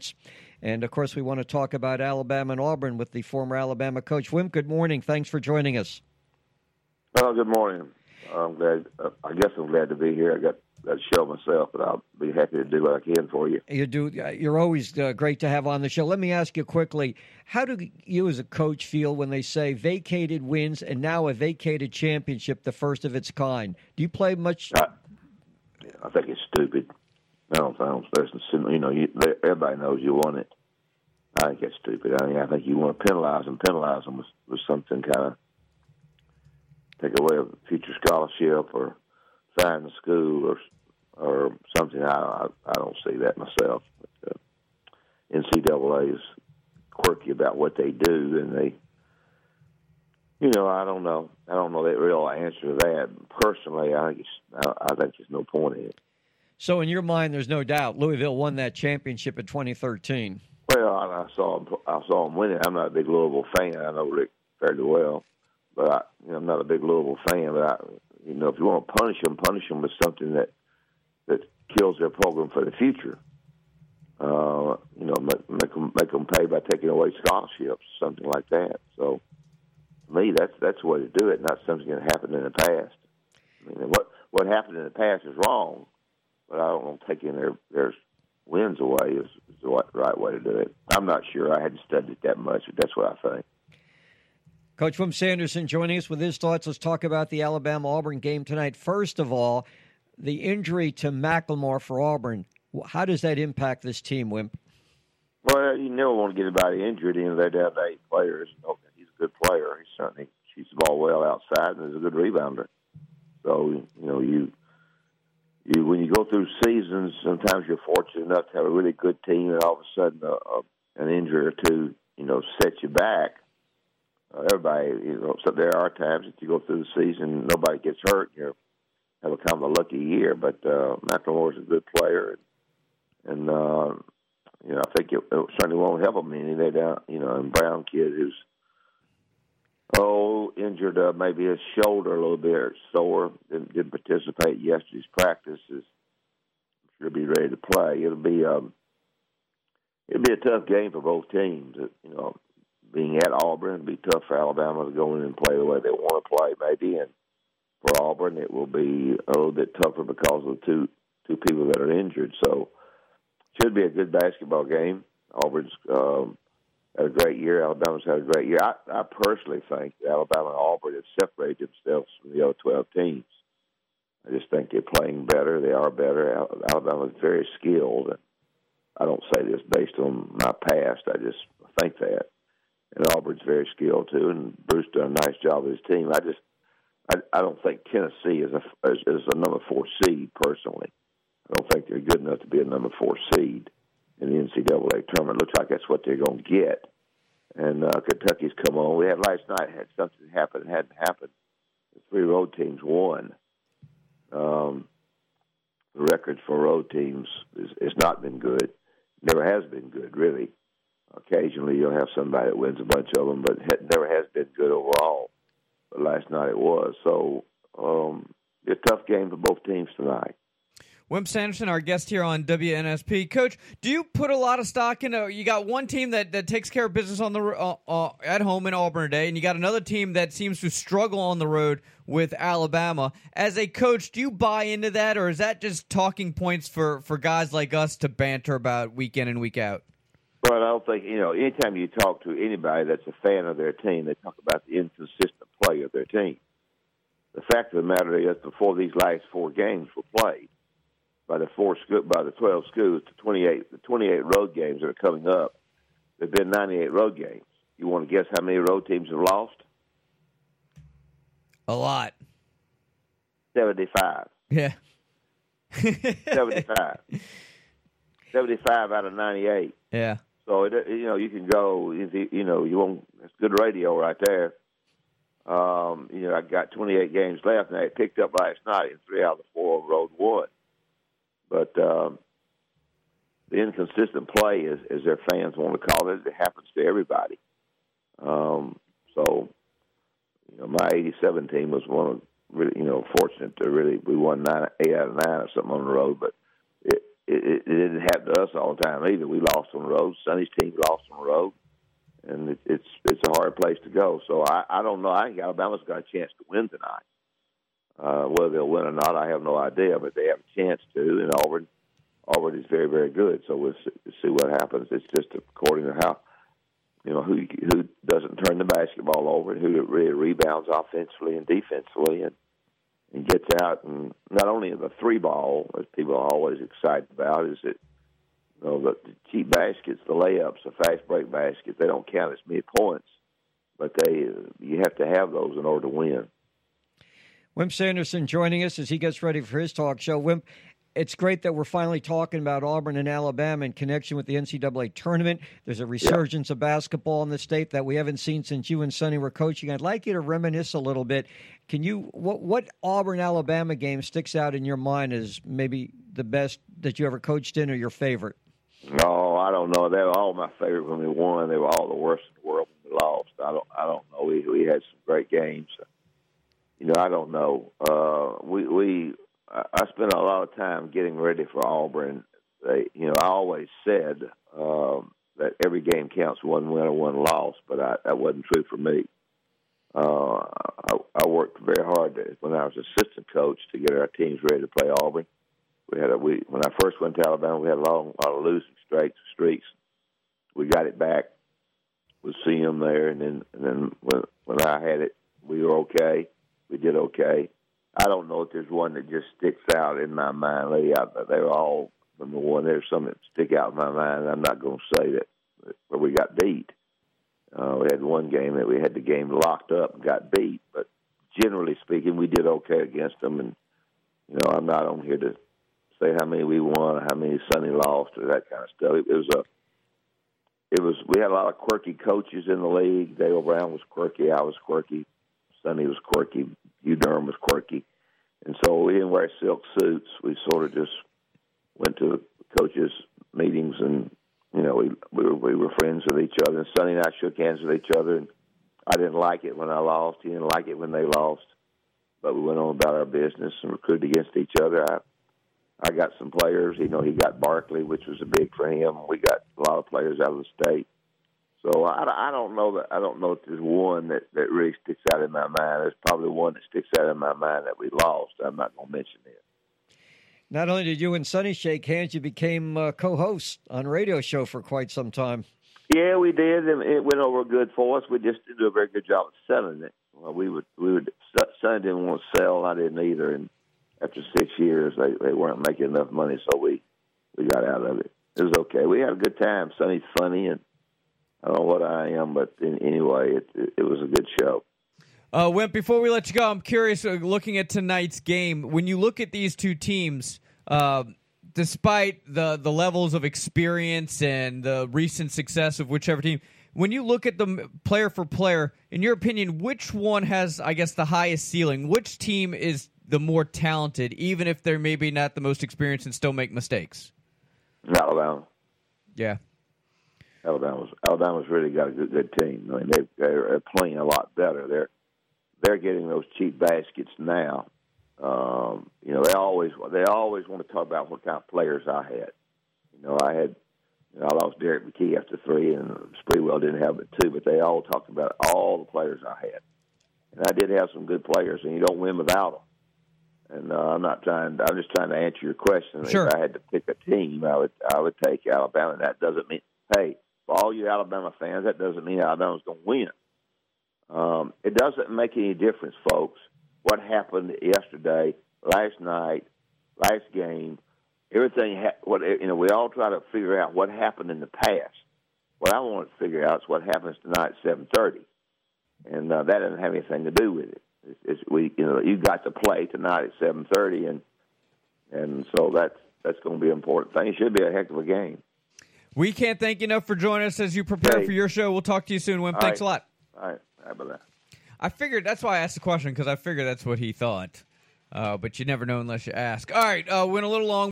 Sports. And, of course, we want to talk about Alabama and Auburn with the former Alabama coach. Wimp, good morning. Thanks for joining us. Well, good morning. I'm glad. I guess I'm glad to be here. I got that show myself, but I'll be happy to do what I can for you. You do. You're always great to have on the show. Let me ask you quickly, how do you as a coach feel when they say vacated wins and now a vacated championship, the first of its kind? Do you play much? I think it's stupid. I don't listen, everybody knows you won it. I think it's stupid. I think you want to penalize them with something kind of take away a future scholarship or fine the school or something. I don't see that myself. But, NCAA is quirky about what they do, and they, I don't know. I don't know the real answer to that. Personally, I think there's no point in it. So, in your mind, there's no doubt Louisville won that championship in 2013. Well, I saw them win it. I'm not a big Louisville fan. I know Rick fairly well, but I'm not a big Louisville fan. But if you want to punish them with something that kills their program for the future. Make them pay by taking away scholarships, something like that. So, to me, that's the way to do it. Not something that happened in the past. I mean, what happened in the past is wrong, but I don't know taking their wins away is the right way to do it. I'm not sure. I hadn't studied it that much, but that's what I think. Coach Wimp Sanderson joining us with his thoughts. Let's talk about the Alabama-Auburn game tonight. First of all, the injury to McLemore for Auburn. How does that impact this team, Wimp? Well, you never want to get anybody injured. They're down to 8 players. He's a good player. He certainly shoots the ball well outside and is a good rebounder. So, when you go through seasons, sometimes you're fortunate enough to have a really good team, and all of a sudden an injury or two, sets you back. Everybody, so there are times that you go through the season, nobody gets hurt, you have a kind of a lucky year. But McLemore's a good player, and I think it certainly won't help him any. They down, and Brown kid who's injured maybe his shoulder a little bit sore, didn't participate in yesterday's practice. Is sure be ready to play. It'll be a tough game for both teams. Being at Auburn, it'll be tough for Alabama to go in and play the way they want to play, maybe, and for Auburn, it will be a little bit tougher because of the two people that are injured. So, it should be a good basketball game. Auburn's had a great year. Alabama's had a great year. I personally think that Alabama and Auburn have separated themselves from the other 12 teams. I just think they're playing better. They are better. Alabama's very skilled. I don't say this based on my past. I just think that. And Auburn's very skilled too. And Bruce done a nice job with his team. I don't think Tennessee is a number 4 seed personally. I don't think they're good enough to be a number 4 seed in the NCAA tournament. Looks like that's what they're going to get. And Kentucky's come on. We had last night had something happen. It hadn't happened. The 3 road teams won. The record for road teams has not been good. Never has been good, really. Occasionally you'll have somebody that wins a bunch of them, but it never has been good overall. But last night it was. So it's a tough game for both teams tonight. Wimp Sanderson, our guest here on WNSP. Coach, do you put a lot of stock in? You got one team that takes care of business on the at home in Auburn today, and you got another team that seems to struggle on the road with Alabama. As a coach, do you buy into that, or is that just talking points for guys like us to banter about week in and week out? Well, I don't think, anytime you talk to anybody that's a fan of their team, they talk about the inconsistent play of their team. The fact of the matter is, before these last 4 games were played, by the 12 schools, the 28 road games that are coming up, there have been 98 road games. You want to guess how many road teams have lost? A lot. 75. Yeah. 75. 75 out of 98. Yeah. So, you can go, you won't, that's good radio right there. I got 28 games left, and I picked up last night, and 3 out of the 4 road won. But the inconsistent play, as their fans want to call it, it happens to everybody. My 87 team was one of really, fortunate to we won 8 out of 9 or something on the road, but it didn't happen to us all the time either. We lost on the road. Sonny's team lost on the road, and it's a hard place to go. So I don't know. I think Alabama's got a chance to win tonight. Whether they'll win or not, I have no idea. But they have a chance to, and Auburn is very, very good. So we'll see what happens. It's just according to how, who doesn't turn the basketball over and who really rebounds offensively and defensively and gets out. And not only the three ball, as people are always excited about, is that the cheap baskets, the layups, the fast break baskets, they don't count as many points, but you have to have those in order to win. Wimp Sanderson joining us as he gets ready for his talk show. Wimp, it's great that we're finally talking about Auburn and Alabama in connection with the NCAA tournament. There's a resurgence of basketball in the state that we haven't seen since you and Sonny were coaching. I'd like you to reminisce a little bit. Can you what Auburn-Alabama game sticks out in your mind as maybe the best that you ever coached in or your favorite? No, I don't know. They were all my favorite when we won. They were all the worst in the world when we lost. I don't know. We had some great games. I don't know. I spent a lot of time getting ready for Auburn. I always said that every game counts, one win or one loss, but that wasn't true for me. I worked very hard when I was assistant coach to get our teams ready to play Auburn. When I first went to Alabama, we had a lot of losing streaks. We got it back with CM there, and then when I had it, we were okay. We did okay. I don't know if there's one that just sticks out in my mind. They were all, number one, there's some that stick out in my mind. I'm not going to say that where we got beat. We had one game that we had the game locked up and got beat, but generally speaking, we did okay against them. And, I'm not on here to say how many we won or how many Sonny lost or that kind of stuff. We had a lot of quirky coaches in the league. Dale Brown was quirky. I was quirky. Sonny was quirky. Hugh Durham was quirky. And so we didn't wear silk suits. We sort of just went to coaches' meetings and, we were friends with each other. And Sonny and I shook hands with each other. And I didn't like it when I lost. He didn't like it when they lost. But we went on about our business and recruited against each other. I got some players. He got Barkley, which was big for him. We got a lot of players out of the state. So I don't know if there's one that really sticks out in my mind. There's probably one that sticks out in my mind that we lost. I'm not going to mention it. Not only did you and Sonny shake hands, you became co-host on a radio show for quite some time. Yeah, we did, and it went over good for us. We just didn't do a very good job of selling it. Well, Sonny didn't want to sell, I didn't either. And after 6 years, they weren't making enough money, so we got out of it. It was okay. We had a good time. Sonny's funny, and I don't know what I am, but anyway, it was a good show. Wimp, before we let you go, I'm curious, looking at tonight's game, when you look at these two teams, despite the levels of experience and the recent success of whichever team, when you look at them player for player, in your opinion, which one has, I guess, the highest ceiling? Which team is the more talented, even if they're maybe not the most experienced and still make mistakes? Alabama. Yeah. Alabama's really got a good team. I mean, they're playing a lot better. They're getting those cheap baskets now. They always want to talk about what kind of players I had. I lost Derek McKee after 3, and Sprewell didn't have it 2, but they all talked about all the players I had. And I did have some good players, and you don't win without them. And I'm just trying to answer your question. Sure. If I had to pick a team, I would take Alabama. That doesn't mean, hey, for all you Alabama fans, that doesn't mean Alabama's going to win. It doesn't make any difference, folks, what happened yesterday, last night, last game. Everything, we all try to figure out what happened in the past. What I want to figure out is what happens tonight at 7:30, and that doesn't have anything to do with it. You got to play tonight at 7:30, and so that's going to be an important thing. It should be a heck of a game. We can't thank you enough for joining us as you prepare for your show. We'll talk to you soon, Wimp. Thanks a lot. All right. How about that? I figured that's why I asked the question, because I figured that's what he thought. But you never know unless you ask. All right, went a little long.